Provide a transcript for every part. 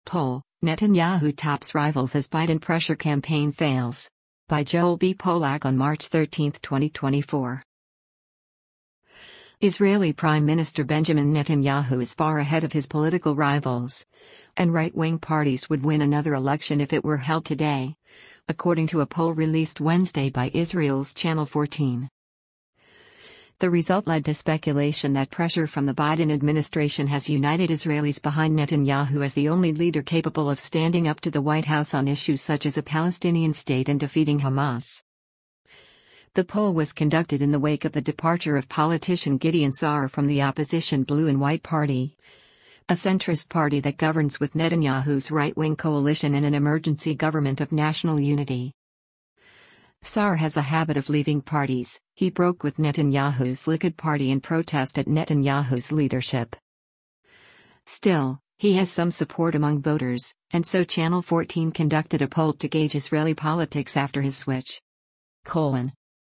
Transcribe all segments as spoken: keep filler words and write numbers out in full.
poll, Netanyahu tops rivals as Biden pressure campaign fails. By Joel B. Polak on March thirteenth, twenty twenty-four. Israeli Prime Minister Benjamin Netanyahu is far ahead of his political rivals, and right-wing parties would win another election if it were held today, according to a poll released Wednesday by Israel's Channel fourteen. The result led to speculation that pressure from the Biden administration has united Israelis behind Netanyahu as the only leader capable of standing up to the White House on issues such as a Palestinian state and defeating Hamas. The poll was conducted in the wake of the departure of politician Gideon Sa'ar from the opposition Blue and White Party, a centrist party that governs with Netanyahu's right-wing coalition in an emergency government of national unity. Sa'ar has a habit of leaving parties. He broke with Netanyahu's Likud party in protest at Netanyahu's leadership. Still, he has some support among voters, and so Channel fourteen conducted a poll to gauge Israeli politics after his switch. Colon.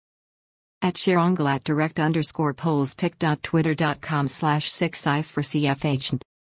At Sharongalat direct underscore polls pic.twitter.com slash six i for C F H.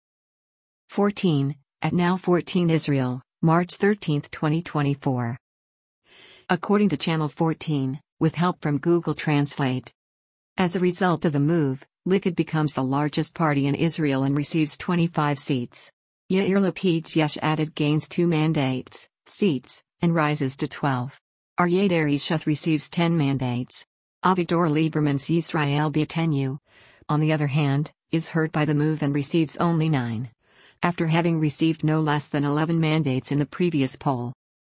fourteen, at Now fourteen Israel, March thirteenth, twenty twenty-four. According to Channel fourteen, with help from Google Translate. As a result of the move, Likud becomes the largest party in Israel and receives twenty-five seats. Yair Lapid's Yesh Atid gains two mandates, seats, and rises to twelve. Aryeh Deri's Shas receives ten mandates. Avigdor Lieberman's Yisrael Beitenu, on the other hand, is hurt by the move and receives only nine, after having received no less than eleven mandates in the previous poll.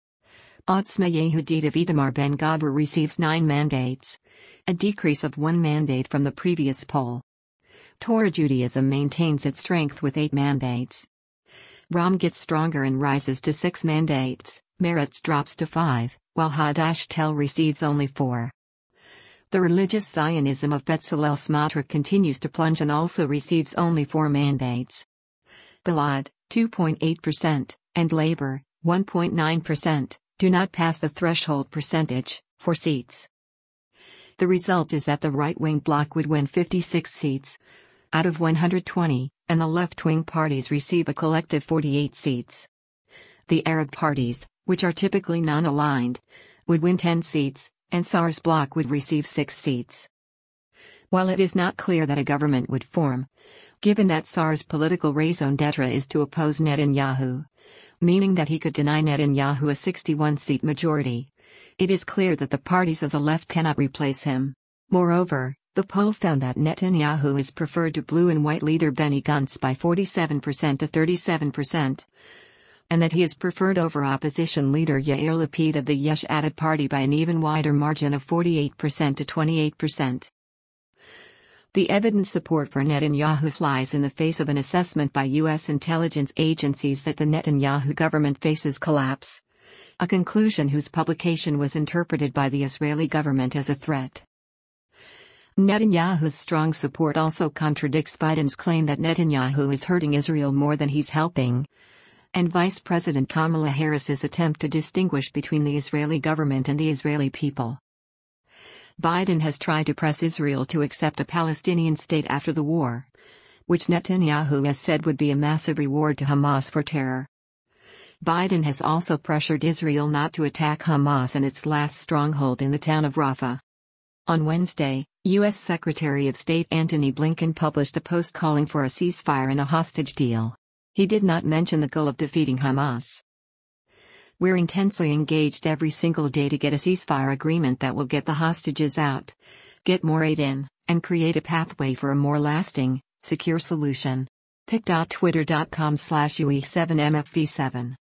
Otzma Yehudit of Itamar Ben-Gabor receives nine mandates, a decrease of one mandate from the previous poll. Torah Judaism maintains its strength with eight mandates. Ram gets stronger and rises to six mandates, Meretz drops to five, while Hadash Tel receives only four. The religious Zionism of Bezalel Smotrich continues to plunge and also receives only four mandates. Balad, two point eight percent, and Labor, one point nine percent. Do not pass the threshold percentage for seats. The result is that the right-wing bloc would win fifty-six seats out of one hundred twenty, and the left-wing parties receive a collective forty-eight seats. The Arab parties, which are typically non-aligned, would win ten seats, and Sa'ar's bloc would receive six seats. While it is not clear that a government would form, given that Sa'ar's political raison d'etre is to oppose Netanyahu, meaning that he could deny Netanyahu a sixty-one seat majority, it is clear that the parties of the left cannot replace him. Moreover, the poll found that Netanyahu is preferred to Blue and White leader Benny Gantz by forty-seven percent to thirty-seven percent, and that he is preferred over opposition leader Yair Lapid of the Yesh Atid party by an even wider margin of forty-eight percent to twenty-eight percent. The evident support for Netanyahu flies in the face of an assessment by U S intelligence agencies that the Netanyahu government faces collapse, a conclusion whose publication was interpreted by the Israeli government as a threat. Netanyahu's strong support also contradicts Biden's claim that Netanyahu is hurting Israel more than he's helping, and Vice President Kamala Harris's attempt to distinguish between the Israeli government and the Israeli people. Biden has tried to press Israel to accept a Palestinian state after the war, which Netanyahu has said would be a massive reward to Hamas for terror. Biden has also pressured Israel not to attack Hamas and its last stronghold in the town of Rafah. On Wednesday, U S Secretary of State Antony Blinken published a post calling for a ceasefire and a hostage deal. He did not mention the goal of defeating Hamas. We're intensely engaged every single day to get a ceasefire agreement that will get the hostages out, get more aid in, and create a pathway for a more lasting, secure solution. pic.twitter.com slash U E seven M F V seven.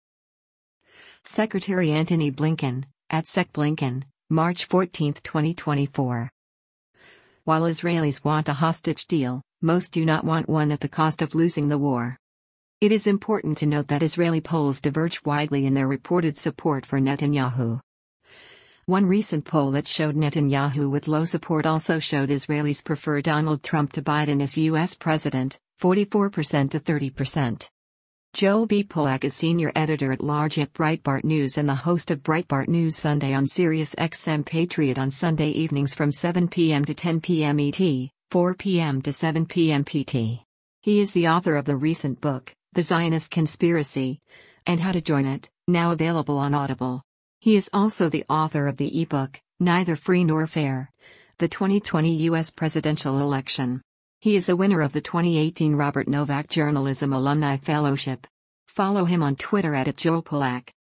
Secretary Antony Blinken, at Sec Blinken, March fourteenth, twenty twenty-four. While Israelis want a hostage deal, most do not want one at the cost of losing the war. It is important to note that Israeli polls diverge widely in their reported support for Netanyahu. One recent poll that showed Netanyahu with low support also showed Israelis prefer Donald Trump to Biden as U S president, forty-four percent to thirty percent. Joel B. Polak is senior editor-at-large at Breitbart News and the host of Breitbart News Sunday on Sirius X M Patriot on Sunday evenings from seven p m to ten p m E T, four p m to seven p m P T. He is the author of the recent book, The Zionist Conspiracy, and How to Join It, now available on Audible. He is also the author of the ebook, Neither Free Nor Fair: The twenty twenty U S Presidential Election. He is a winner of the twenty eighteen Robert Novak Journalism Alumni Fellowship. Follow him on Twitter at Joel Pollack.